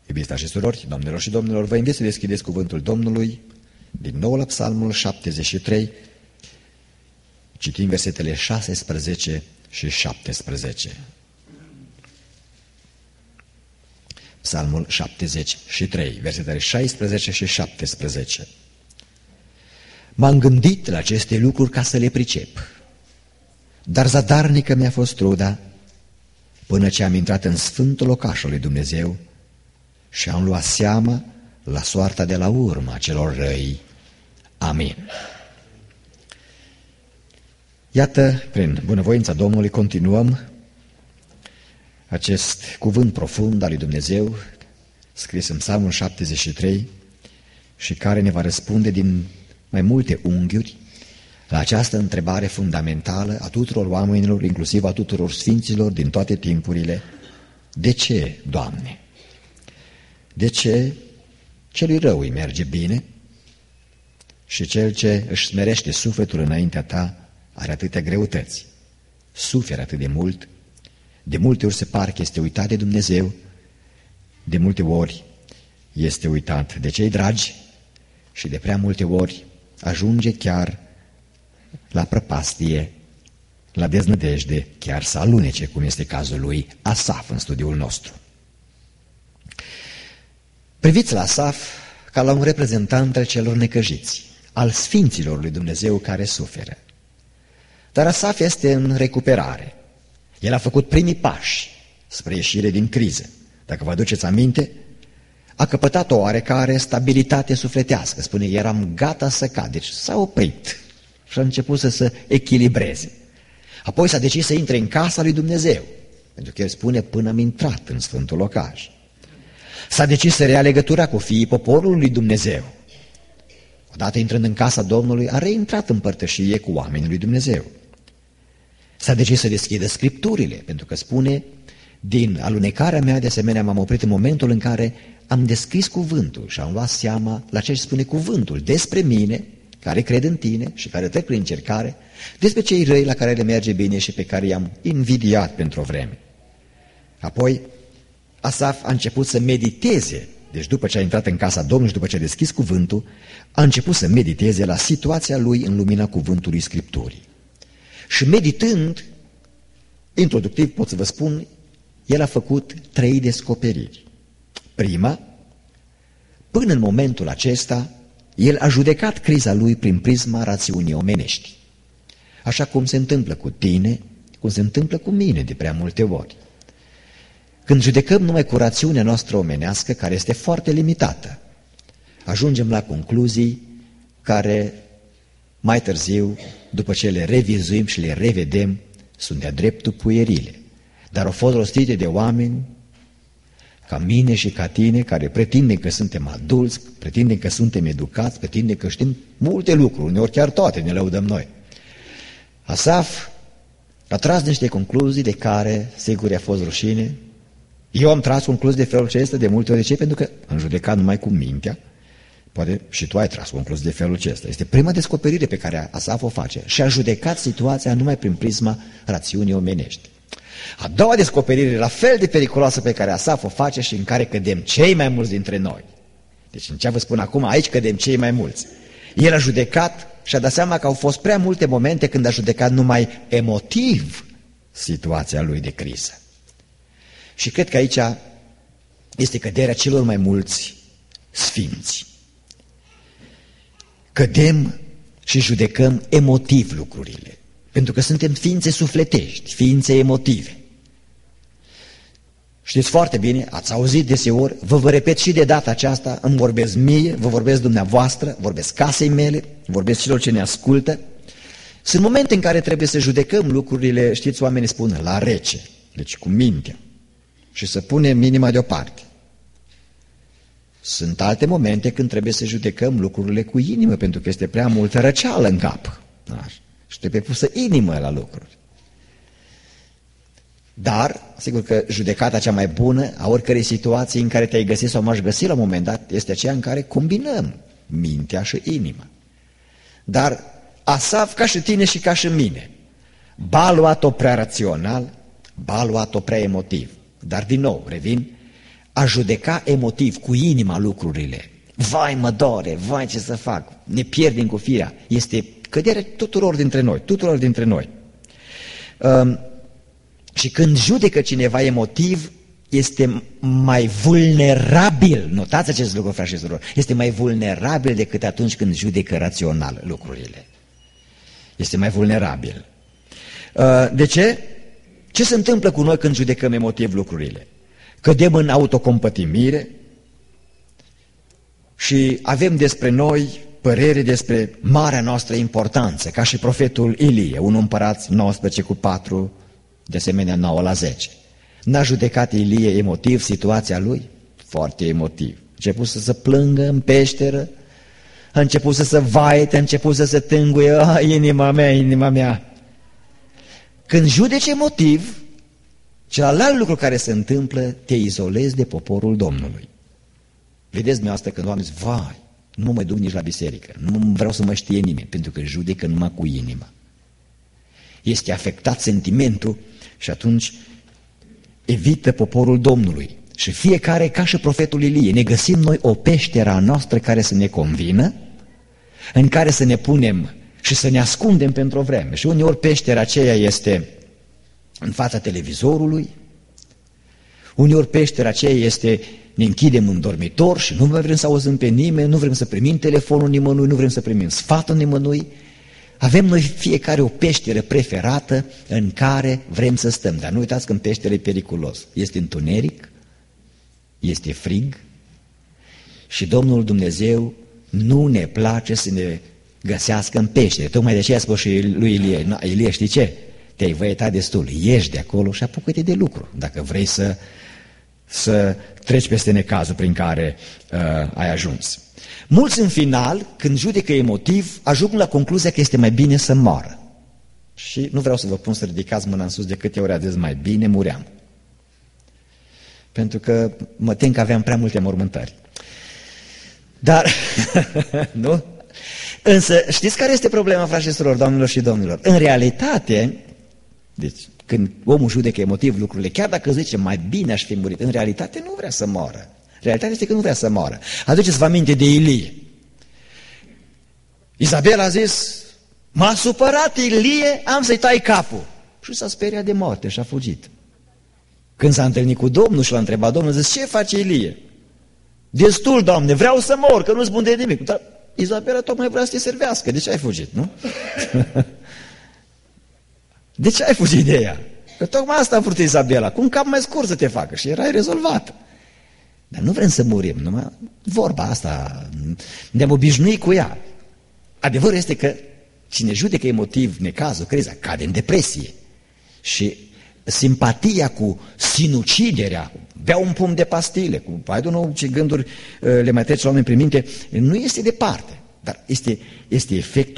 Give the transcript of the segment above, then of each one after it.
Iubiți frați și surori, doamnelor și domnilor, vă invit să deschideți cuvântul Domnului din nou la Psalmul 73, citim versetele 16 și 17. Psalmul 73, versetele 16 și 17. M-am gândit la aceste lucruri ca să le pricep, dar zadarnică mi-a fost truda până ce am intrat în sfântul locaș al lui Dumnezeu și am luat seama la soarta de la urmă a celor răi. Amin. Iată, prin bunăvoința Domnului continuăm acest cuvânt profund al lui Dumnezeu, scris în Psalmul 73 și care ne va răspunde din mai multe unghiuri la această întrebare fundamentală a tuturor oamenilor, inclusiv a tuturor sfinților din toate timpurile. De ce, Doamne? De ce celui rău îi merge bine și cel ce își smerește sufletul înaintea Ta are atâtea greutăți, suferă atât de multe ori se pare că este uitat de Dumnezeu, de multe ori este uitat de cei dragi și de prea multe ori ajunge chiar la prăpastie, la deznădejde, chiar să alunece, cum este cazul lui Asaf în studiul nostru. Priviți la Asaf ca la un reprezentant al celor necăjiți, al sfinților lui Dumnezeu care suferă. Dar Asaf este în recuperare. El a făcut primii pași spre ieșire din criză. Dacă vă aduceți aminte, a căpătat o oarecare stabilitate sufletească. Spune, eram gata să cad. Deci s-a oprit și a început să se echilibreze. Apoi s-a decis să intre în casa lui Dumnezeu, pentru că el spune, până am intrat în sfântul locaș. S-a decis să rea legătura cu fiii poporului lui Dumnezeu. Odată intrând în casa Domnului, a reintrat în părtășie cu oamenii lui Dumnezeu. S-a decis să deschidă Scripturile, pentru că spune, din alunecarea mea, de asemenea, m-am oprit în momentul în care am descris cuvântul și am luat seama la ce spune cuvântul despre mine, care cred în tine și care trec prin încercare, despre cei răi la care le merge bine și pe care i-am invidiat pentru o vreme. Apoi, Asaf a început să mediteze, deci după ce a intrat în casa Domnului și după ce a deschis cuvântul, a început să mediteze la situația lui în lumina cuvântului Scripturii. Și meditând, introductiv pot să vă spun, el a făcut 3 descoperiri. Prima, până în momentul acesta, el a judecat criza lui prin prisma rațiunii omenești. Așa cum se întâmplă cu tine, cum se întâmplă cu mine de prea multe ori. Când judecăm numai cu rațiunea noastră omenească, care este foarte limitată, ajungem la concluzii care mai târziu, după ce le revizuim și le revedem, sunt de-a dreptul puierile. Dar au fost rostite de oameni ca mine și ca tine, care pretindem că suntem adulți, pretindem că suntem educați, pretindem că știm multe lucruri, uneori chiar toate ne lăudăm noi. Asaf a tras niște concluzii de care, sigur, a fost rușine. Eu am tras concluzii de felul acesta de multe ori. De ce? Pentru că am judecat numai cu mintea. Poate și tu ai tras concluzii de felul acesta. Este prima descoperire pe care Asaf o face și a judecat situația numai prin prisma rațiunii omenești. A doua descoperire, la fel de periculoasă, pe care Asaf o face și în care cădem cei mai mulți dintre noi. Deci în ce vă spun acum, aici cădem cei mai mulți. El a judecat și a dat seama că au fost prea multe momente când a judecat numai emotiv situația lui de criză. Și cred că aici este căderea celor mai mulți sfinți. Cădem și judecăm emotiv lucrurile, pentru că suntem ființe sufletești, ființe emotive. Știți foarte bine, ați auzit deseori, vă repet și de data aceasta, îmi vorbesc mie, vă vorbesc dumneavoastră, vorbesc casei mele, vorbesc celor ce ne ascultă. Sunt momente în care trebuie să judecăm lucrurile, știți, oamenii spun, la rece, deci cu mintea, și să punem inima deoparte. Sunt alte momente când trebuie să judecăm lucrurile cu inimă, pentru că este prea multă răceală în cap. Și trebuie pusă inimă la lucruri. Dar, sigur că judecata cea mai bună a oricărei situații în care te-ai găsit sau m-aș găsi la un moment dat, este aceea în care combinăm mintea și inima. Dar Asaf, ca și tine și ca și mine, ba luat-o prea rațional, ba luat-o prea emotiv. Dar din nou, revin, a judeca emotiv, cu inima lucrurile. Vai, mă dore, vai, ce să fac, ne pierdem cu firea. Este căderea tuturor dintre noi. Și când judecă cineva emotiv, este mai vulnerabil, notați acest lucru, frați și surori, este mai vulnerabil decât atunci când judecă rațional lucrurile. Este mai vulnerabil. De ce? Ce se întâmplă cu noi când judecăm emotiv lucrurile? Cădem în autocompătimire și avem despre noi părere despre marea noastră importanță, ca și profetul Ilie, 1 Împărați 19:4, de asemenea 9:10. N-a judecat Ilie emotiv situația lui? Foarte emotiv. A început să se plângă în peșteră, a început să se vaite, a început să se tânguie, inima mea. Când judeci emotiv, celălalt lucru care se întâmplă, te izolezi de poporul Domnului. Vedeți dumneavoastră când oamenii zic, vai, nu mă mai duc nici la biserică, nu vreau să mă știe nimeni, pentru că judecă numai cu inima. Este afectat sentimentul și atunci evită poporul Domnului. Și fiecare, ca și profetul Ilie, ne găsim noi o peșteră a noastră care să ne convină, în care să ne punem și să ne ascundem pentru o vreme. Și uneori peștera aceea este în fața televizorului, uneori peștera aceea este, ne închidem în dormitor și nu mai vrem să auzim pe nimeni, nu vrem să primim telefonul nimănui, nu vrem să primim sfatul nimănui. Avem noi fiecare o peșteră preferată în care vrem să stăm. Dar nu uitați că în peșteră e periculos. Este întuneric, este frig și Domnul Dumnezeu nu ne place să ne găsească în peștere. Tocmai de aceea a spus și lui Ilie, Ilie, știi ce? Te-ai văietat destul, ieși de acolo și apucă-te de lucru, dacă vrei să treci peste necazul prin care ai ajuns. Mulți în final, când judecă emotiv, ajung la concluzia că este mai bine să moară. Și nu vreau să vă pun să ridicați mâna în sus de câte ori a zis mai bine muream. Pentru că mă tem că aveam prea multe mormântări. Dar, nu? Însă, știți care este problema, frați și surori, doamnelor și domnilor? În realitate, deci, când omul judecă emotiv lucrurile, chiar dacă zice mai bine aș fi murit, în realitate nu vrea să moară. Realitatea este că nu vrea să moară. Aduceți-vă aminte de Ilie. Izabela a zis, m-a supărat Ilie, am să-i tai capul. Și s-a speriat de moarte și a fugit. Când s-a întâlnit cu Domnul și l-a întrebat Domnul, a zis, ce face Ilie? Destul, Doamne, vreau să mor, că nu-ți spun de nimic. Dar Izabela tocmai vrea să te servească. De ce ai fugit, nu? De ce ai fugit de ea? Că tocmai asta a vrut Izabela, cu un cap mai scurt să te facă și erai rezolvat. Dar nu vrem să murim, numai vorba asta, ne-am obișnuit cu ea. Adevărul este că cine judecă emotiv necazul, criza, cade în depresie. Și simpatia cu sinuciderea, bea un pumn de pastile, cu, I don't know ce gânduri le mai trece la oameni prin minte, nu este departe, dar este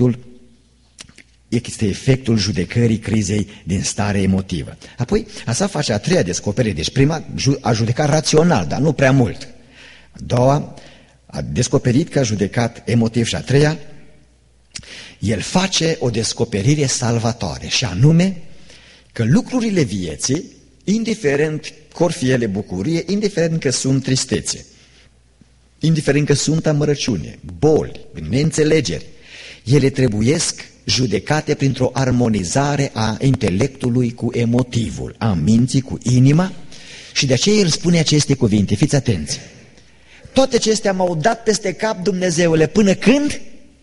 efectul judecării crizei din stare emotivă. Apoi, asta face a treia descoperire. Deci prima a judecat rațional, dar nu prea mult. A doua a descoperit că a judecat emotiv și a treia, el face o descoperire salvatoare și anume că lucrurile vieții, indiferent că or fi ele bucurie, indiferent că sunt tristețe, indiferent că sunt amărăciune, boli, neînțelegeri, ele trebuiesc judecate printr-o armonizare a intelectului cu emotivul, a minții cu inima, și de aceea el spune aceste cuvinte, fiți atenți. Toate acestea m-au dat peste cap, Dumnezeule, până când?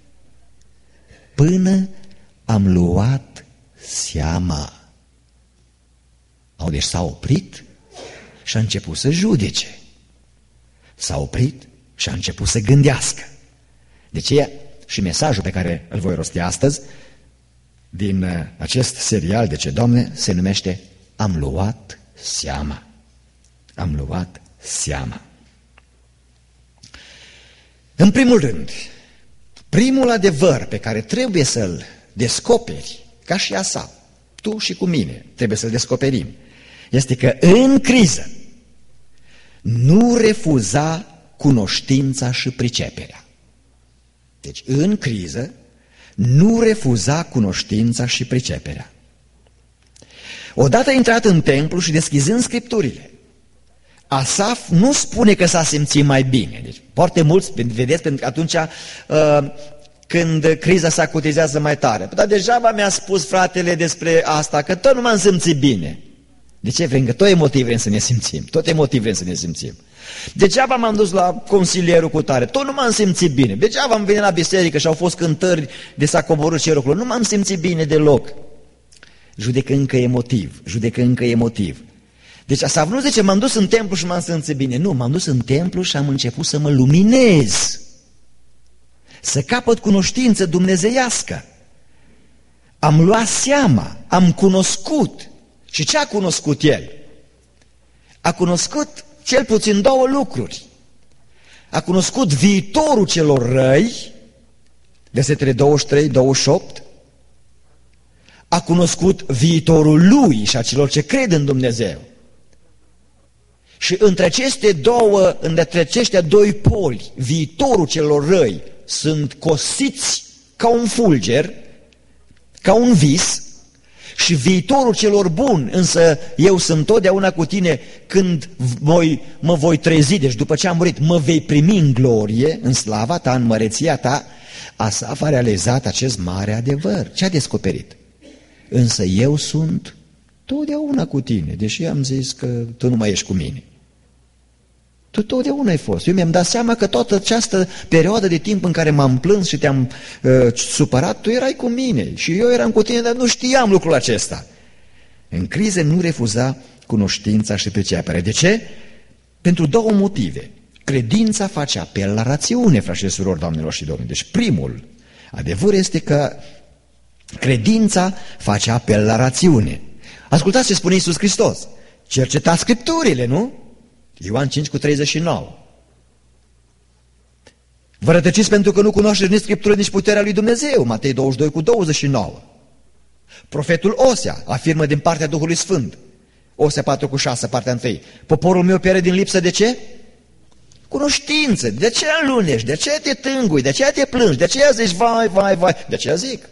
Până am luat seama. Deci s-a oprit și a început să judece. S-a oprit și a început să gândească. De aceea și mesajul pe care îl voi rosti astăzi din acest serial de ce, Doamne, se numește Am luat seama. Am luat seama. În primul rând, primul adevăr pe care trebuie să-l descoperi, ca și Asaf, tu și cu mine trebuie să-l descoperim, este că în criză nu refuza cunoștința și priceperea. Deci, în criză, nu refuza cunoștința și priceperea. Odată intrat în templu și deschizând Scripturile, Asaf nu spune că s-a simțit mai bine. Deci, foarte mulți, vedeți, pentru că atunci când criza se acutizează mai tare. Dar degeaba mi-a spus fratele despre asta, că tot nu m-am simțit bine. De ce? Vrem că tot emotiv vrem să ne simțim. Tot emotiv vrem să ne simțim. Degeaba m-am dus la consilierul cu tare, tot nu m-am simțit bine. Degeaba am venit la biserică și au fost cântări de s-a coborât cerul acolo, nu m-am simțit bine deloc. Judecă încă emotiv, judecă încă emotiv. Deci Asaf nu zice, m-am dus în templu și m-am simțit bine. Nu, m-am dus în templu și am început să mă luminez. Să capăt cunoștință dumnezeiască. Am luat seama, am cunoscut. Și ce a cunoscut el? A cunoscut cel puțin două lucruri. A cunoscut viitorul celor răi, versetele 23-28, a cunoscut viitorul lui și a celor ce cred în Dumnezeu. Și între aceștia doi poli, viitorul celor răi, sunt cosiți ca un fulger, ca un vis, și viitorul celor buni, însă eu sunt totdeauna cu tine când mă voi trezi, deci după ce am murit, mă vei primi în glorie, în slava ta, în măreția ta. Asaf a realizat acest mare adevăr. Ce a descoperit? Însă eu sunt totdeauna cu tine, deși am zis că tu nu mai ești cu mine. Tu totdeauna ai fost. Eu mi-am dat seama că toată această perioadă de timp în care m-am plâns și te-am supărat, tu erai cu mine și eu eram cu tine, dar nu știam lucrul acesta. În crize nu refuza cunoștința și priceperea. De ce? Pentru două motive. Credința face apel la rațiune, frați și surori, doamnelor și domnilor. Deci primul adevăr este că credința face apel la rațiune. Ascultați ce spune Iisus Hristos. Cercetați Scripturile, nu? Ioan 5:39. Vă rătăciți pentru că nu cunoașteți nici Scripturile, nici puterea lui Dumnezeu. Matei 22:29. Profetul Osea afirmă din partea Duhului Sfânt. Osea 4:6, partea 1. Poporul meu pierde din lipsă de ce? Cunoștință. De ce alunești? De ce te tângui? De ce te plângi? De ce zici vai, vai, vai? De ce zic?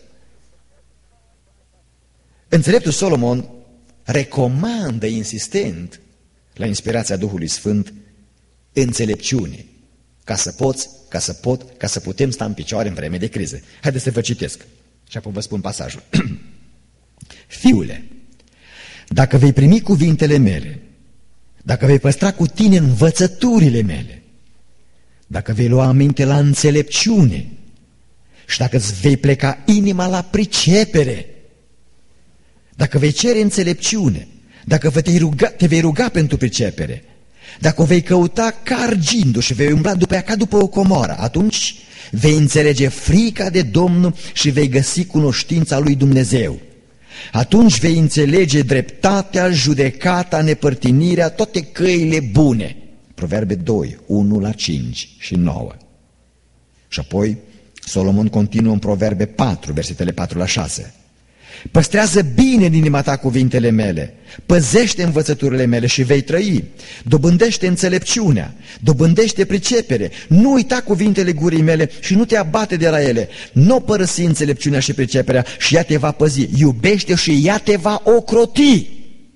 Înțeleptul Solomon recomandă insistent la inspirația Duhului Sfânt înțelepciune, ca să putem sta în picioare în vreme de criză. Haideți să vă citesc și apoi vă spun pasajul. Fiule, dacă vei primi cuvintele mele, dacă vei păstra cu tine învățăturile mele, dacă vei lua aminte la înțelepciune și dacă îți vei pleca inima la pricepere, dacă vei cere înțelepciune, dacă te vei ruga pentru pricepere, dacă o vei căuta ca argindu și vei umbla după ea ca după o comoară, atunci vei înțelege frica de Domnul și vei găsi cunoștința lui Dumnezeu. Atunci vei înțelege dreptatea, judecata, nepărtinirea, toate căile bune. Proverbe 2, 1-5 și 9. Și apoi Solomon continuă în Proverbe 4, versetele 4-6. Păstrează bine în inima ta cuvintele mele, păzește învățăturile mele și vei trăi, dobândește înțelepciunea, dobândește pricepere, nu uita cuvintele gurii mele și nu te abate de la ele, nu părăsi înțelepciunea și priceperea și ea te va păzi, iubește și ea te va ocroti.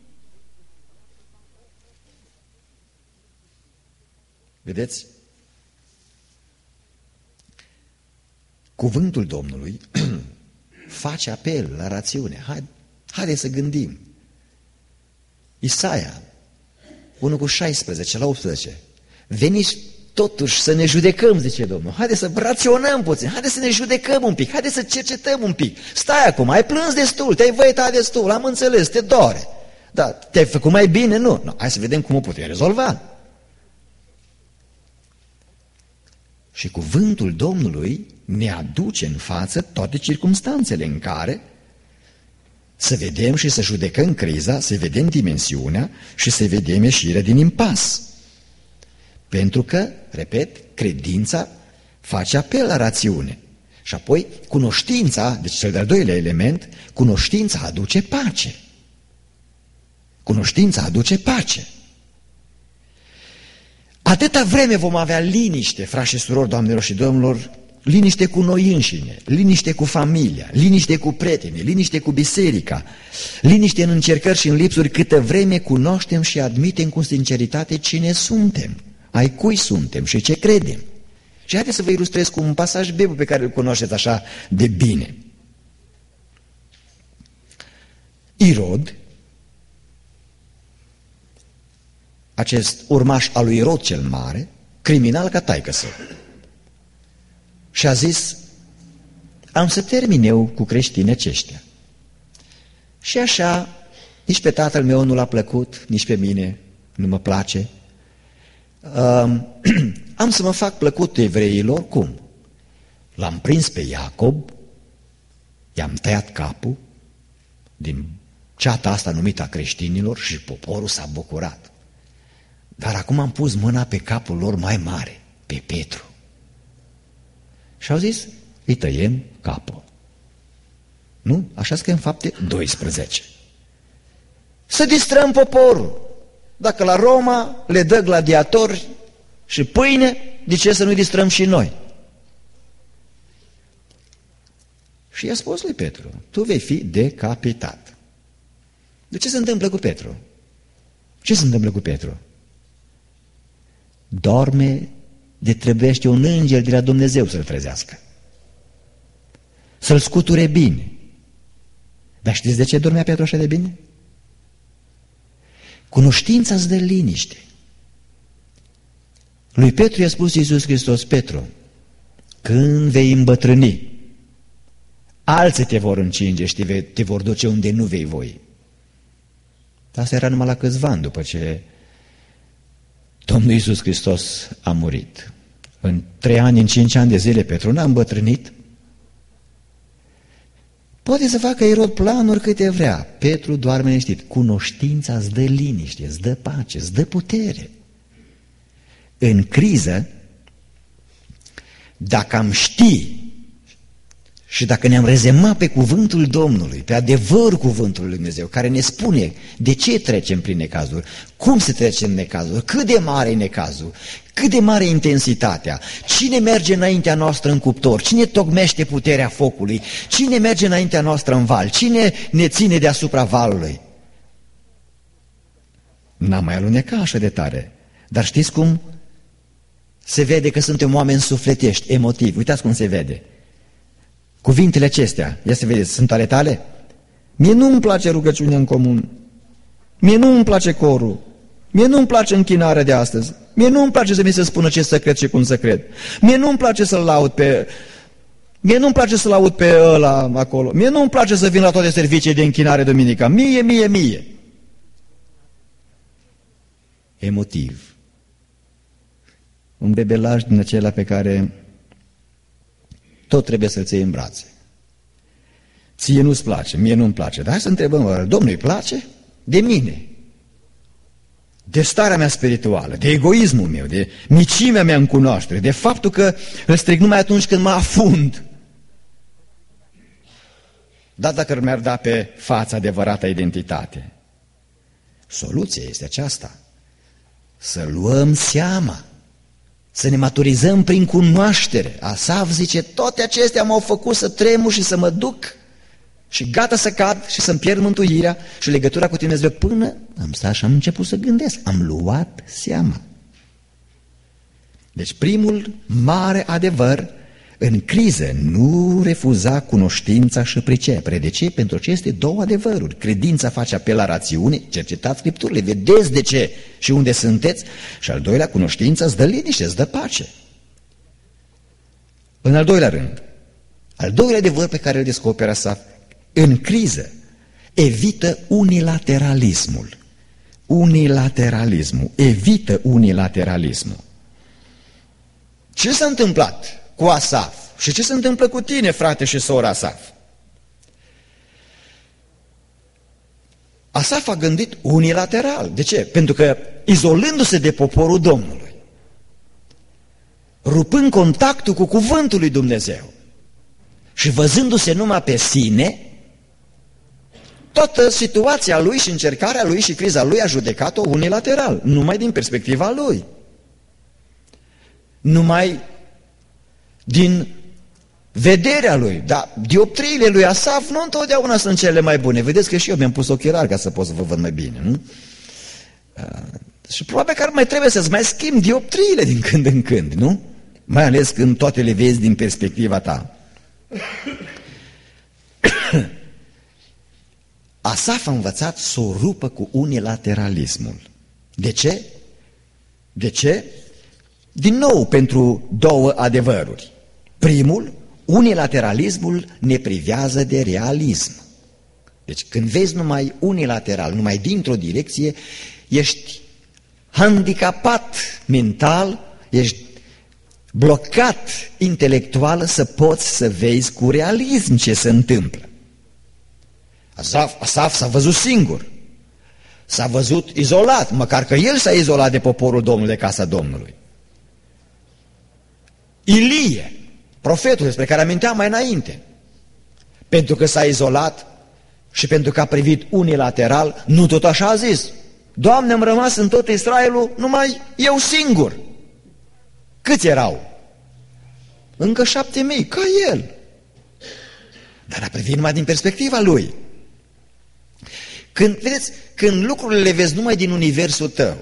Vedeți? Cuvântul Domnului face apel la rațiune. Haide să gândim. Isaia 1:16-18. Veniți totuși să ne judecăm, zice Domnul. Haide să raționăm puțin, haide să ne judecăm un pic, haide să cercetăm un pic. Stai acum, ai plâns destul, te-ai văitat destul, am înțeles, te doare. Dar te-ai făcut mai bine? Nu. Hai să vedem cum o putem rezolva. Și cuvântul Domnului ne aduce în față toate circumstanțele în care să vedem și să judecăm criza, să vedem dimensiunea și să vedem ieșirea din impas. Pentru că, repet, credința face apel la rațiune. Și apoi cunoștința, deci cel de-al doilea element, cunoștința aduce pace. Cunoștința aduce pace. Atâta vreme vom avea liniște, frați și surori, doamnelor și domnilor, liniște cu noi înșine, liniște cu familia, liniște cu prietenii, liniște cu biserica, liniște în încercări și în lipsuri, câtă vreme cunoaștem și admitem cu sinceritate cine suntem, ai cui suntem și ce credem. Și haideți să vă ilustrez cu un pasaj biblu pe care îl cunoașteți așa de bine. Irod, acest urmaș al lui Irod cel mare, criminal ca taică-său, și a zis, am să termin eu cu creștinii aceștia. Și așa, nici pe tatăl meu nu l-a plăcut, nici pe mine nu mă place. Am să mă fac plăcut evreilor, cum? L-am prins pe Iacob, i-am tăiat capul din ceata asta numită a creștinilor și poporul s-a bucurat. Dar acum am pus mâna pe capul lor mai mare, pe Petru. Și au zis, îi tăiem capul. Nu? Așa scrie în Fapte 12. Să distrăm poporul. Dacă la Roma le dă gladiatori și pâine, de ce să nu distrăm și noi? Și i-a spus lui Petru, tu vei fi decapitat. De ce se întâmplă cu Petru? Ce se întâmplă cu Petru? Dorme de trebuiește un înger de la Dumnezeu să-l trezească. Să-l scuture bine. Dar știți de ce dormea Petru așa de bine? Cunoștința îți dă liniște. Lui Petru i-a spus Iisus Hristos, Petru, când vei îmbătrâni, alții te vor încinge și te vor duce unde nu vei voi. Asta era numai la câțiva ani după ce Domnul Iisus Hristos a murit. În 3 ani, în 5 ani de zile, Petru n-a îmbătrânit. Poate să facă Irod planuri câte vrea. Petru doarme liniștit. Cunoștința îți dă liniște, îți dă pace, îți dă putere. În criză, dacă am ști și dacă ne-am rezemat pe cuvântul Domnului, pe adevărul cuvântului Lui Dumnezeu, care ne spune de ce trecem prin necazuri, cum se trece în necazuri, cât de mare e necazul, cât de mare e intensitatea, cine merge înaintea noastră în cuptor, cine tocmește puterea focului, cine merge înaintea noastră în val, cine ne ține deasupra valului. N-am mai alunecat așa de tare, dar știți cum se vede că suntem oameni sufletești, emotivi? Uitați cum se vede. Cuvintele acestea, ia să vedeți, sunt ale tale? Mie nu-mi place rugăciunea în comun, mie nu-mi place corul, mie nu-mi place închinarea de astăzi, mie nu-mi place să mi se spună ce să cred și cum să cred, mie nu-mi place să-l laud pe... Mie nu-mi place să-l aud pe ăla acolo, mie nu-mi place să vin la toate servicii de închinare duminica, mie. Emotiv. Un bebelaj din acela pe care tot trebuie să-l ții în brațe. Ție nu-ți place, mie nu-mi place. Dar hai să întrebăm, Domnului îi place? De mine. De starea mea spirituală, de egoismul meu, de micimea mea în cunoaștere, de faptul că îl stric numai atunci când mă afund. Dar dacă mi-ar da pe fața adevărata identitate, soluția este aceasta. Să luăm seama, să ne maturizăm prin cunoaștere. Asaf zice, toate acestea m-au făcut să tremur și să mă duc și gata să cad și să-mi pierd mântuirea și legătura cu Dumnezeu, până am stat și am început să gândesc, am luat seama. Deci primul mare adevăr, în criză nu refuza cunoștința și pricepere. De ce? Pentru aceste două adevăruri. Credința face apel la rațiune, cercetați Scripturile, vedeți de ce și unde sunteți. Și al doilea, cunoștința îți dă liniște, îți dă pace. În al doilea rând, al doilea adevăr pe care îl descoperă Asaf, în criză, evită unilateralismul. Evită unilateralismul. Ce s-a întâmplat cu Asaf? Și ce se întâmplă cu tine, frate și soră Asaf? Asaf a gândit unilateral. De ce? Pentru că izolându-se de poporul Domnului, rupând contactul cu cuvântul lui Dumnezeu și văzându-se numai pe sine, toată situația lui și încercarea lui și criza lui a judecat-o unilateral, numai din perspectiva lui. Numai din vederea lui, dar dioptriile lui Asaf nu întotdeauna sunt cele mai bune. Vedeți că și eu mi-am pus ochelari ca să pot să vă văd mai bine, nu? Și probabil că ar mai trebuie să-ți mai schimbi dioptriile din când în când, nu? Mai ales când toate le vezi din perspectiva ta. Asaf a învățat să o rupă cu unilateralismul. De ce? De ce? Din nou pentru două adevăruri. Primul, unilateralismul ne privează de realism. Deci când vezi numai unilateral, numai dintr-o direcție, ești handicapat mental, ești blocat intelectual să poți să vezi cu realism ce se întâmplă. Asaf s-a văzut singur, s-a văzut izolat, măcar că el s-a izolat de poporul Domnului, de casa Domnului. Ilie, profetul despre care aminteam mai înainte, pentru că s-a izolat și pentru că a privit unilateral, nu tot așa a zis: Doamne, am rămas în tot Israelul numai eu singur. Câți erau? Încă 7.000, ca el. Dar a privit numai din perspectiva lui. Vedeți, când lucrurile le vezi numai din universul tău,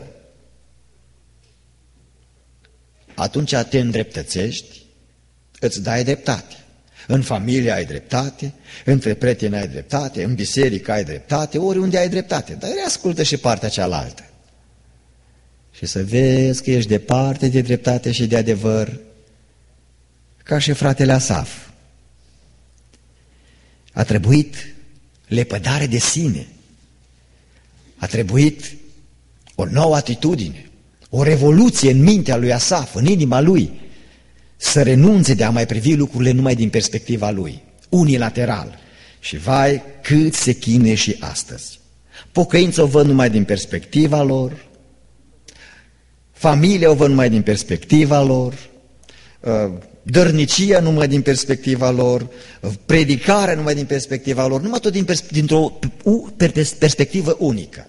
atunci te îndreptățești, îți dai dreptate. În familie ai dreptate, între prieteni ai dreptate, în biserică ai dreptate, oriunde ai dreptate. Dar reascultă și partea cealaltă. Și să vezi că ești departe de dreptate și de adevăr, ca și fratele Asaf. A trebuit lepădare de sine, a trebuit o nouă atitudine, o revoluție în mintea lui Asaf, în inima lui, să renunțe de a mai privi lucrurile numai din perspectiva lui, unilateral. Și vai, cât se chinuie și astăzi. Pocăința o văd numai din perspectiva lor, familia o văd numai din perspectiva lor, dărnicia numai din perspectiva lor, predicarea numai din perspectiva lor, numai tot dintr-o perspectivă unică.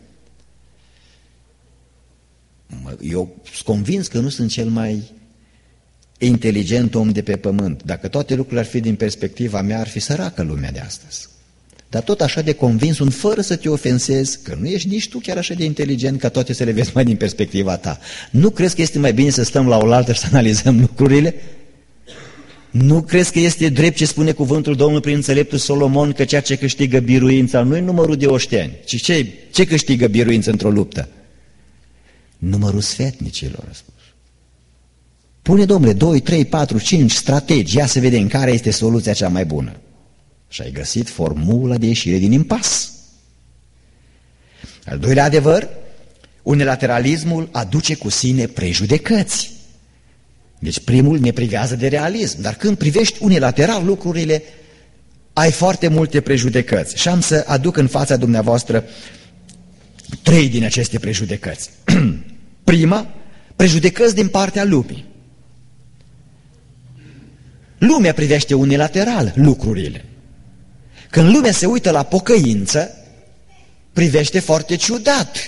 Eu sunt convins că nu sunt cel mai inteligent om de pe pământ. Dacă toate lucrurile ar fi din perspectiva mea, ar fi săracă lumea de astăzi. Dar tot așa de convins, fără să te ofensezi, că nu ești nici tu chiar așa de inteligent ca toate să le vezi mai din perspectiva ta. Nu crezi că este mai bine să stăm la oaltă și să analizăm lucrurile? Nu crezi că este drept ce spune cuvântul Domnului prin înțeleptul Solomon, că ceea ce câștigă biruința nu e numărul de oșteni, ci ce câștigă biruința într-o luptă? Numărul sfetnicilor, a spus. Pune, domnule, 2, 3, 4, 5 strategi, ia să vedem care este soluția cea mai bună. Și ai găsit formula de ieșire din impas. Al doilea adevăr, unilateralismul aduce cu sine prejudecăți. Deci primul ne privează de realism, dar când privești unilateral lucrurile, ai foarte multe prejudecăți. Și am să aduc în fața dumneavoastră 3 din aceste prejudecăți. Prima, prejudecăți din partea lumii. Lumea privește unilateral lucrurile. Când lumea se uită la pocăință, privește foarte ciudat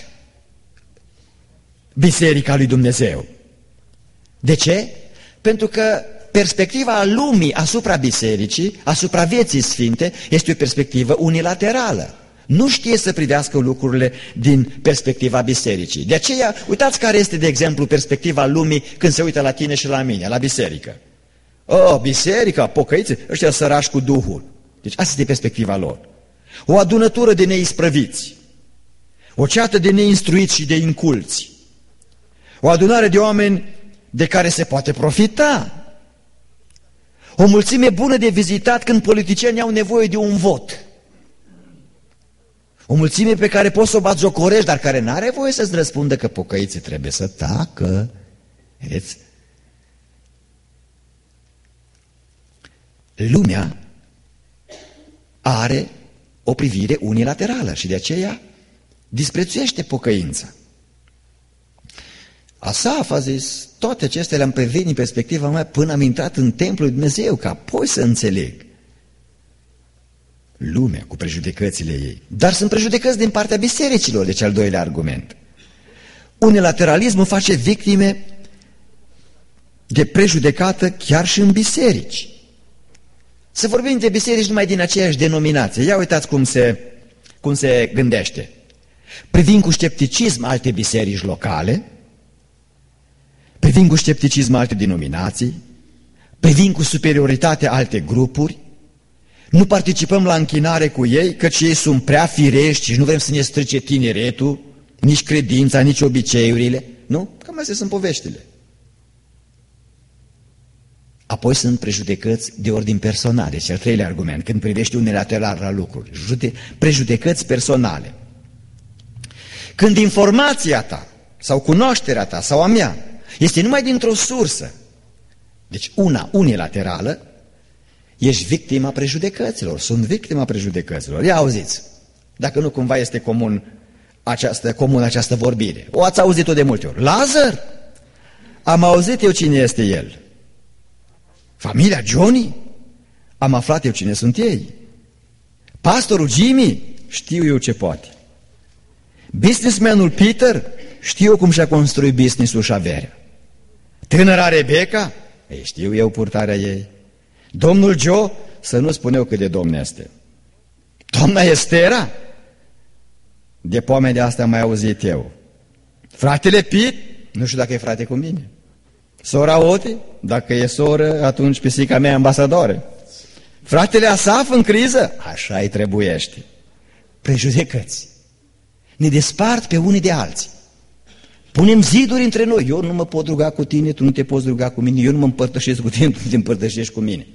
Biserica lui Dumnezeu. De ce? Pentru că perspectiva lumii asupra bisericii, asupra vieții sfinte, este o perspectivă unilaterală. Nu știe să privească lucrurile din perspectiva bisericii. De aceea, uitați care este, de exemplu, perspectiva lumii când se uită la tine și la mine, la biserică. Biserica, pocăiți, ăștia sărași cu Duhul. Deci asta este perspectiva lor. O adunătură de neisprăviți, o ceată de neinstruiți și de inculți, o adunare de oameni de care se poate profita, o mulțime bună de vizitat când politicienii au nevoie de un vot, o mulțime pe care poți să o batjocorești, dar care n-are voie să-ți răspundă că pocăiții trebuie să tacă. Vedeți? Lumea are o privire unilaterală și de aceea disprețuiește pocăința. Asaf a zis, toate acestea le-am privit din perspectiva mea până am intrat în templul lui Dumnezeu, ca apoi să înțeleg. Lumea cu prejudecățile ei. Dar sunt prejudecăți din partea bisericilor, deci al doilea argument. Unilateralismul face victime de prejudecată chiar și în biserici. Să vorbim de biserici numai din aceeași denominație. Ia uitați cum se gândește. Privim cu scepticism alte biserici locale, privim cu scepticism alte denominații, privim cu superioritate alte grupuri, nu participăm la închinare cu ei, căci ei sunt prea firești și nu vrem să ne strice tineretul, nici credința, nici obiceiurile. Nu? Cam astea sunt poveștile. Apoi sunt prejudecăți de ordin personal. Deci al treilea argument, când privești unilateral la lucruri. Prejudecăți personale. Când informația ta, sau cunoașterea ta, sau a mea, este numai dintr-o sursă, deci una unilaterală, ești victima prejudecăților, sunt victima prejudecăților. Ia auziți, dacă nu cumva este comun această vorbire. O ați auzit-o de multe ori. Lazar? Am auzit eu cine este el. Familia Johnny? Am aflat eu cine sunt ei. Pastorul Jimmy? Știu eu ce poate. Businessmanul Peter? Știu eu cum și-a construit business-ul și averea. Tânăra Rebecca? Ei, știu eu purtarea ei. Domnul Joe? Să nu spun eu cât de domn este. Doamna Estera? De poame de asta am mai auzit eu. Fratele Pit? Nu știu dacă e frate cu mine. Sora Oti? Dacă e soră, atunci pisica mea e ambasadoră. Fratele Asaf în criză? Așa-i trebuiește. Prejudecăți. Ne despart pe unii de alții. Punem ziduri între noi. Eu nu mă pot ruga cu tine, tu nu te poți ruga cu mine. Eu nu mă împărtășesc cu tine, tu nu te împărtășești cu mine.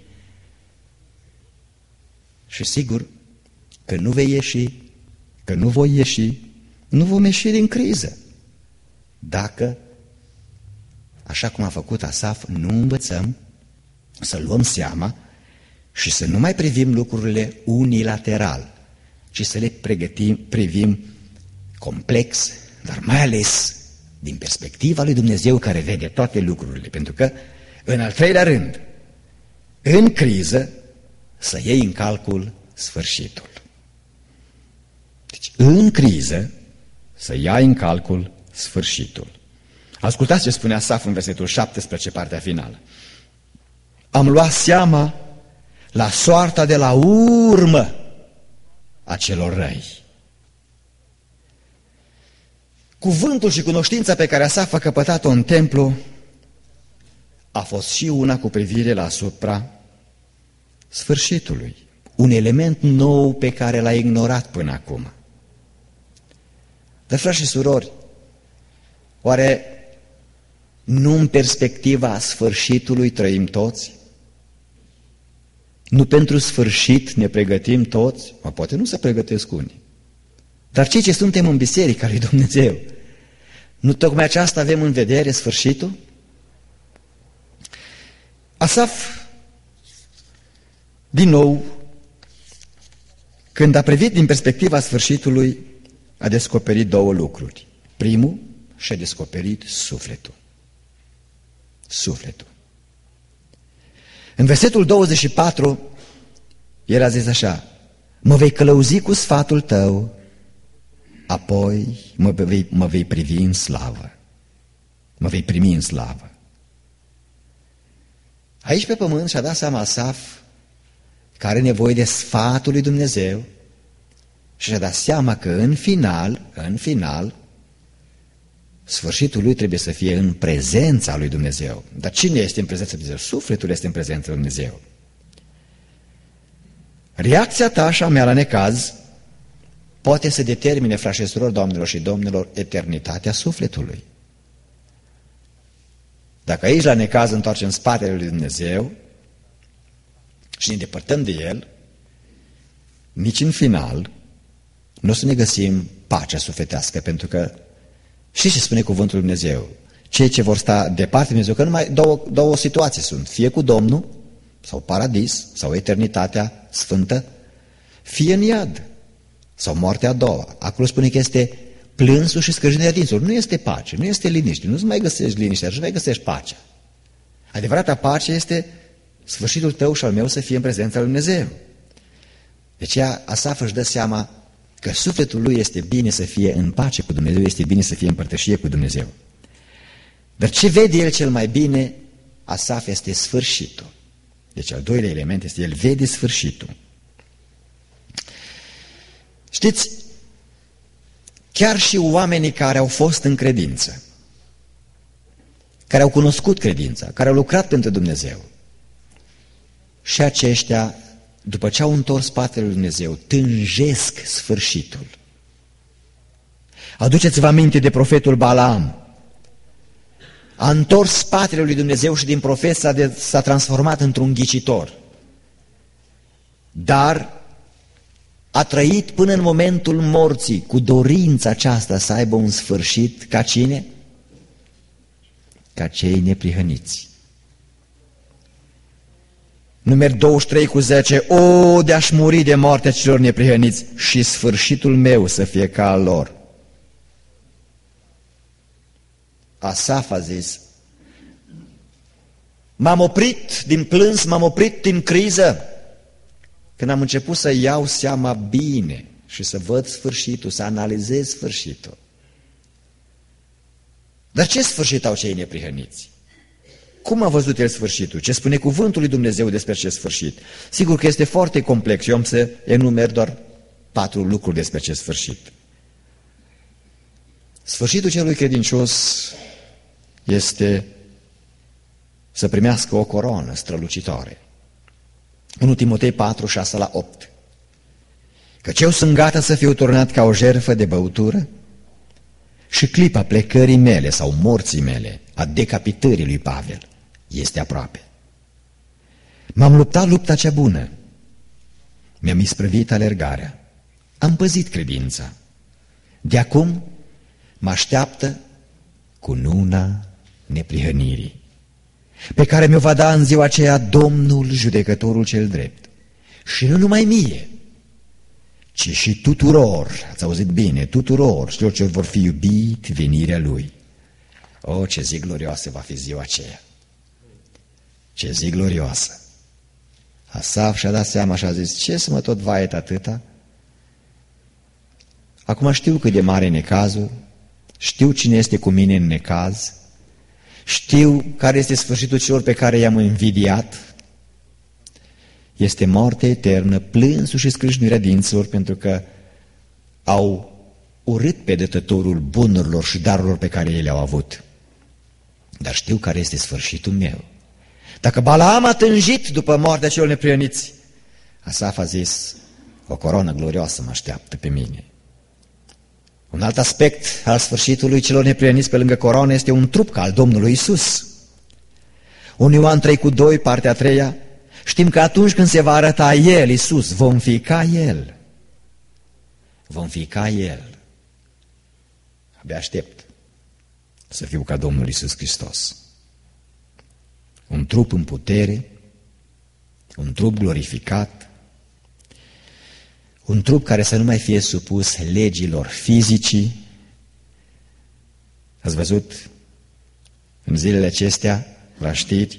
Și sigur că nu vei ieși, că nu voi ieși, nu vom ieși din criză. Dacă, așa cum a făcut Asaf, nu învățăm să luăm seama și să nu mai privim lucrurile unilateral, ci să le privim complex, dar mai ales din perspectiva lui Dumnezeu care vede toate lucrurile. Pentru că, în al treilea rând, în criză, să iei în calcul sfârșitul. Deci, în criză, să iai în calcul sfârșitul. Ascultați ce spune Asaf în versetul 17, partea finală. Am luat seama la soarta de la urmă a celor răi. Cuvântul și cunoștința pe care Asaf a căpătat-o în templu a fost și una cu privire la asupra sfârșitului. Un element nou pe care l-a ignorat până acum. Dar, frați și surori, oare nu în perspectiva sfârșitului trăim toți? Nu pentru sfârșit ne pregătim toți? Poate nu se pregătesc unii. Dar cei ce suntem în biserica lui Dumnezeu, nu tocmai aceasta avem în vedere, sfârșitul? Asaf, din nou, când a privit din perspectiva sfârșitului, a descoperit două lucruri. Primul, și-a descoperit sufletul. Sufletul. În versetul 24, el a zis așa: mă vei călăuzi cu sfatul tău, apoi mă vei privi în slavă. Mă vei primi în slavă. Aici pe pământ și-a dat seama Asaf că are nevoie de sfatul lui Dumnezeu și și-a dat seama că în final, sfârșitul lui trebuie să fie în prezența lui Dumnezeu. Dar cine este în prezența lui Dumnezeu? Sufletul este în prezența lui Dumnezeu. Reacția ta și a mea la necaz poate să determine, frați și surori, doamnelor și domnilor, eternitatea sufletului. Dacă aici la necaz întoarcem spatele lui Dumnezeu și ne depărtăm de El, nici în final nu o să ne găsim pacea sufletească, pentru că știți ce spune cuvântul lui Dumnezeu? Cei ce vor sta departe de Dumnezeu, că numai două situații sunt, fie cu Domnul, sau paradis, sau eternitatea sfântă, fie în iad, sau moartea a doua. Acolo spune că este plânsul și scrâșnirea dinților. Nu este pace, nu este liniște, nu-ți mai găsești liniștea, nu mai găsești pacea. Adevărata pace este sfârșitul tău și al meu să fie în prezența lui Dumnezeu. Deci Asaf își dă seama că sufletul lui este bine să fie în pace cu Dumnezeu, este bine să fie în părtășie cu Dumnezeu. Dar ce vede el cel mai bine, Asaf, este sfârșitul. Deci al doilea element este, el vede sfârșitul. Știți, chiar și oamenii care au fost în credință, care au cunoscut credința, care au lucrat pentru Dumnezeu, și aceștia, după ce au întors spatele lui Dumnezeu, tânjesc sfârșitul. Aduceți-vă aminte de profetul Balaam. A întors spatele lui Dumnezeu și din profet s-a transformat într-un ghicitor. Dar a trăit până în momentul morții cu dorința aceasta să aibă un sfârșit ca cine? Ca cei neprihăniți. Numeri 23:10, o, de-aș muri de moartea celor neprihăniți și sfârșitul meu să fie ca al lor. Asaf a zis, m-am oprit din plâns, m-am oprit din criză, când am început să iau seama bine și să văd sfârșitul, să analizez sfârșitul. Dar ce sfârșit au cei neprihăniți? Cum a văzut el sfârșitul? Ce spune cuvântul lui Dumnezeu despre acest sfârșit? Sigur că este foarte complex. Eu am să enumer doar 4 lucruri despre acest sfârșit. Sfârșitul celui credincios este să primească o coroană strălucitoare. 1 Timotei 4:6-8. Căci eu sunt gata să fiu turnat ca o jertfă de băutură și clipa plecării mele sau morții mele, a decapitării lui Pavel, este aproape. M-am luptat lupta cea bună, mi-am isprăvit alergarea, am păzit credința. De acum mă așteaptă cununa neprihănirii, pe care mi-o va da în ziua aceea Domnul, judecătorul cel drept. Și nu numai mie, ci și tuturor, ați auzit bine, tuturor celor ce vor fi iubit venirea Lui. O, ce zi glorioasă va fi ziua aceea! Ce zi glorioasă! Asaf și-a dat seama și a zis, ce să mă tot vaiet atâta? Acum știu cât de mare e necazul, știu cine este cu mine în necaz, știu care este sfârșitul celor pe care i-am invidiat. Este moarte eternă, plânsul și scrâșnirea dinților, pentru că au urât pe dătătorul bunurilor și darurilor pe care ei le-au avut. Dar știu care este sfârșitul meu. Dacă Balaam a tânjit după moartea celor neprihăniți, Asaf a zis, o coroană glorioasă mă așteaptă pe mine. Un alt aspect al sfârșitului celor neprihăniți pe lângă coroană este un trup ca al Domnului Iisus. 1 Ioan 3:2, partea a 3-a, știm că atunci când se va arăta El, Iisus, vom fi ca El. Vom fi ca El. Abia aștept să fiu ca Domnul Iisus Hristos. Un trup în putere, un trup glorificat, un trup care să nu mai fie supus legilor fizicii. Ați văzut în zilele acestea, la știri,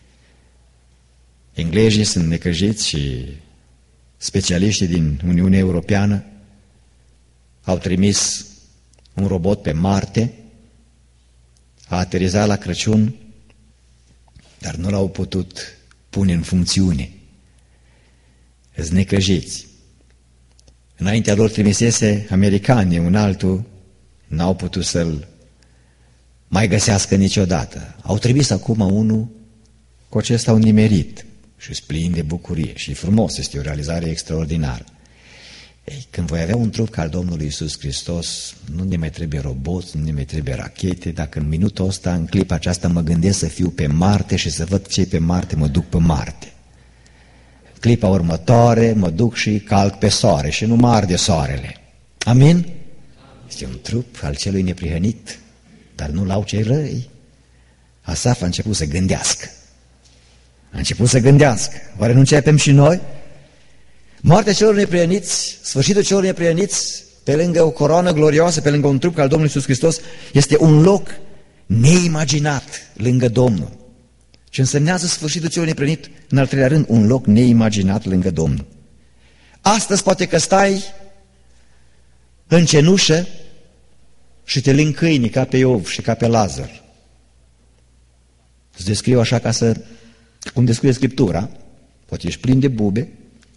englezii sunt necăjiți și specialiștii din Uniunea Europeană au trimis un robot pe Marte, a aterizat la Crăciun, dar nu l-au putut pune în funcțiune. Îți necăjiți. Înaintea lor trimisese americanii, un altul, n-au putut să-l mai găsească niciodată. Au trimis acum unul cu acesta un nimerit și plin de bucurie și frumos, este o realizare extraordinară. Ei, când voi avea un trup ca al Domnului Iisus Hristos, nu ne mai trebuie roboți, nu ne mai trebuie rachete. Dacă în minutul ăsta, în clipa aceasta, mă gândesc să fiu pe Marte și să văd ce pe Marte, mă duc pe Marte. Clipa următoare mă duc și calc pe soare și nu mă arde soarele. Amin? Este un trup al celui neprihănit, dar nu l-au cei răi. Asaf a început să gândească. A început să gândească. Oare nu începem și noi? Moartea celor neprihăniți, sfârșitul celor neprihăniți, pe lângă o coroană glorioasă, pe lângă un trup ca al Domnului Iisus Hristos, este un loc neimaginat lângă Domnul. Ce însemnează sfârșitul celor neprihăniți, în al treilea rând, un loc neimaginat lângă Domnul. Astăzi poate că stai în cenușă și te ling câinii ca pe Iov și ca pe Lazar. Îți descriu așa ca să, cum descrie Scriptura, poate ești plin de bube,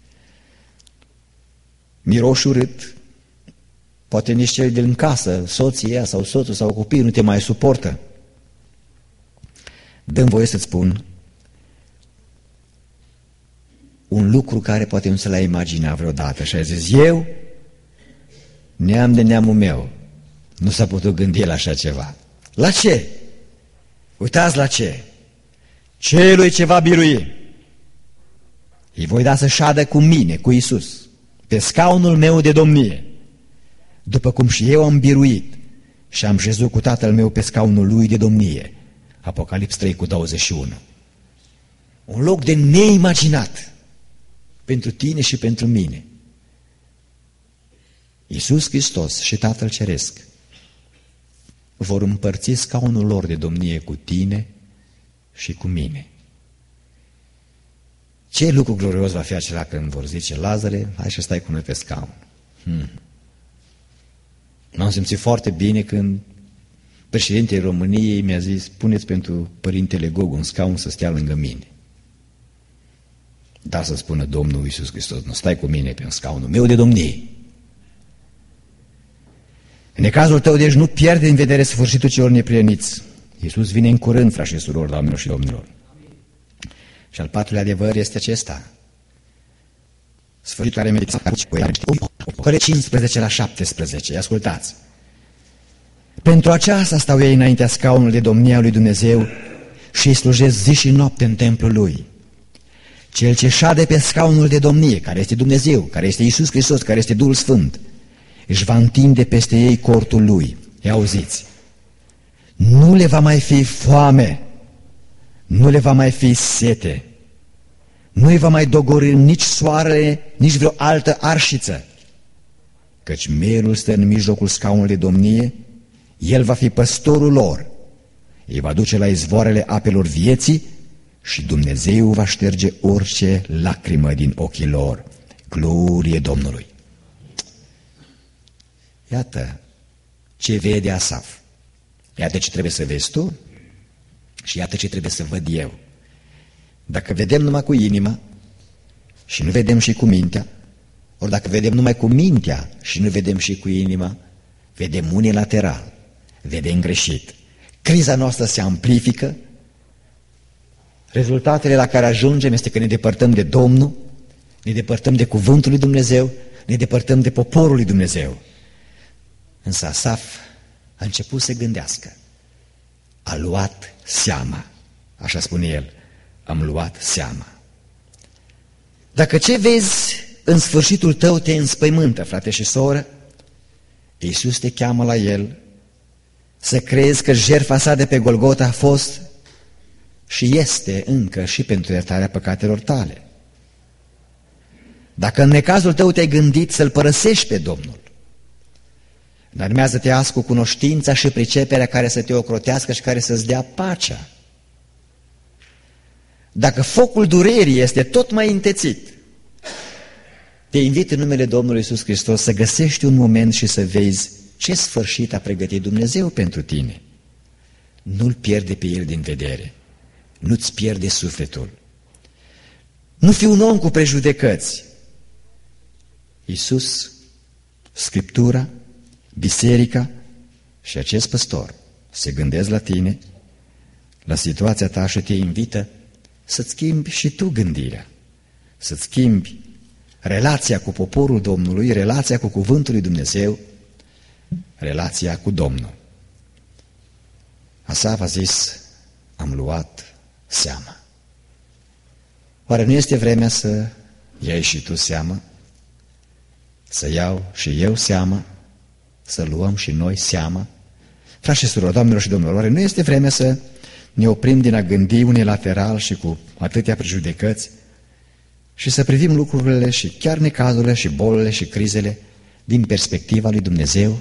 miroși urât, poate nici cel din casă, soția sau soțul sau copiii nu te mai suportă. Dă-mi voie să-ți spun un lucru care poate nu se l-ai imaginat vreodată și ai zis, eu, neam de neamul meu, nu s-a putut gândi la așa ceva. La ce? Uitați la ce? Celui ce va birui. Îi voi da să șadă cu mine, cu Iisus, pe scaunul meu de domnie, după cum și eu am biruit și am șezut cu Tatăl meu pe scaunul lui de domnie. Apocalips 3:21. Un loc de neimaginat pentru tine și pentru mine. Iisus Hristos și Tatăl Ceresc vor împărți scaunul lor de domnie cu tine și cu mine. Ce lucru glorios va fi acela când vor zice, Lazare, hai și stai cu noi pe scaun. M-am simțit foarte bine când președintele României mi-a zis, puneți pentru părintele Gog un scaun să stea lângă mine. Dar să spună Domnul Iisus Hristos, nu stai cu mine pe scaunul meu de domnie. În cazul tău, deci, nu pierde în vedere sfârșitul celor neprieniți. Iisus vine în curând, frați și surori, doamnelor și domnilor. Și al patrulea adevăr este acesta. Sfârșitul care merge 15-17. Ascultați. Pentru aceasta stau ei înaintea scaunului de domnia lui Dumnezeu și îi slujesc zi și noapte în templul lui. Cel ce șade pe scaunul de domnie, care este Dumnezeu, care este Iisus Hristos, care este Duhul Sfânt, își va întinde peste ei cortul lui. Ia auziți, nu le va mai fi foame, nu le va mai fi sete, nu îi va mai dogorî nici soarele, nici vreo altă arșiță, căci mielul stă în mijlocul scaunului de domnie, el va fi păstorul lor, îi va duce la izvoarele apelor vieții și Dumnezeu va șterge orice lacrimă din ochii lor. Glorie Domnului! Iată ce vede Asaf, iată ce trebuie să vezi tu și iată ce trebuie să văd eu. Dacă vedem numai cu inima și nu vedem și cu mintea, ori dacă vedem numai cu mintea și nu vedem și cu inima, vedem unilateral, vedem greșit. Criza noastră se amplifică, rezultatele la care ajungem este că ne depărtăm de Domnul, ne depărtăm de cuvântul lui Dumnezeu, ne depărtăm de poporul lui Dumnezeu. Însă Asaf a început să gândească. A luat seama, așa spune el, am luat seama. Dacă ce vezi în sfârșitul tău te înspăimântă, frate și soră, Iisus te cheamă la el să crezi că jertfa sa de pe Golgota a fost și este încă și pentru iertarea păcatelor tale. Dacă în necazul tău te-ai gândit să-L părăsești pe Domnul, urmează-te azi cu cunoștința și priceperea care să te ocrotească și care să-ți dea pacea. Dacă focul durerii este tot mai întețit, te invit în numele Domnului Iisus Hristos să găsești un moment și să vezi ce sfârșit a pregătit Dumnezeu pentru tine. Nu-L pierde pe El din vedere, nu-ți pierde sufletul. Nu fi un om cu prejudecăți. Iisus, Scriptura, biserica și acest păstor se gândesc la tine, la situația ta și te invită să-ți schimbi și tu gândirea, să-ți schimbi relația cu poporul Domnului, relația cu cuvântul lui Dumnezeu, relația cu Domnul. Asaf a zis, am luat seama. Oare nu este vremea să iei și tu seama? Să iau și eu seama? Să luăm și noi seama? Frați și surori, doamnelor și domnilor, oare nu este vremea să ne oprim din a gândi unilateral și cu atâtea prejudecăți și să privim lucrurile și chiar necazurile și bolile și crizele din perspectiva lui Dumnezeu?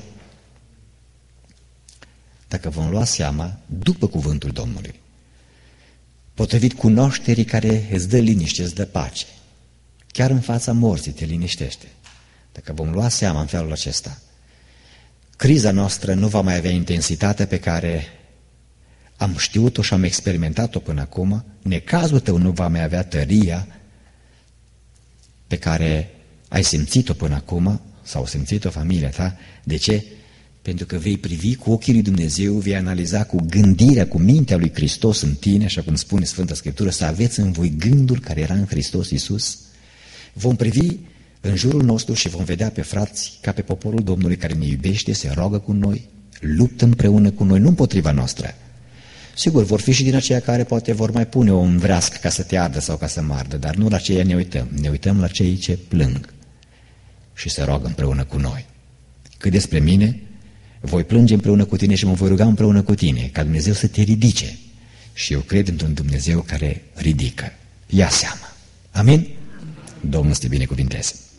Dacă vom lua seama după cuvântul Domnului, potrivit cunoașterii care îți dă liniște, îți dă pace, chiar în fața morții te liniștește. Dacă vom lua seama în felul acesta, criza noastră nu va mai avea intensitatea pe care am știut-o și am experimentat-o până acum, necazul tău nu va mai avea tăria pe care ai simțit-o până acum, sau simțit-o familia ta. De ce? Pentru că vei privi cu ochii lui Dumnezeu, vei analiza cu gândirea, cu mintea lui Hristos în tine, așa cum spune Sfânta Scriptură, să aveți în voi gândul care era în Hristos Iisus. Vom privi în jurul nostru și vom vedea pe frați ca pe poporul Domnului care ne iubește, se roagă cu noi, luptă împreună cu noi, nu împotriva noastră. Sigur, vor fi și din aceia care poate vor mai pune o învrească ca să te ardă sau ca să mă ardă, dar nu la aceia ne uităm. Ne uităm la cei ce plâng și se roagă împreună cu noi. Cât despre mine, voi plânge împreună cu tine și mă voi ruga împreună cu tine, ca Dumnezeu să te ridice. Și eu cred într-un Dumnezeu care ridică. Ia seama. Amin? Domnul să te binecuvinteze.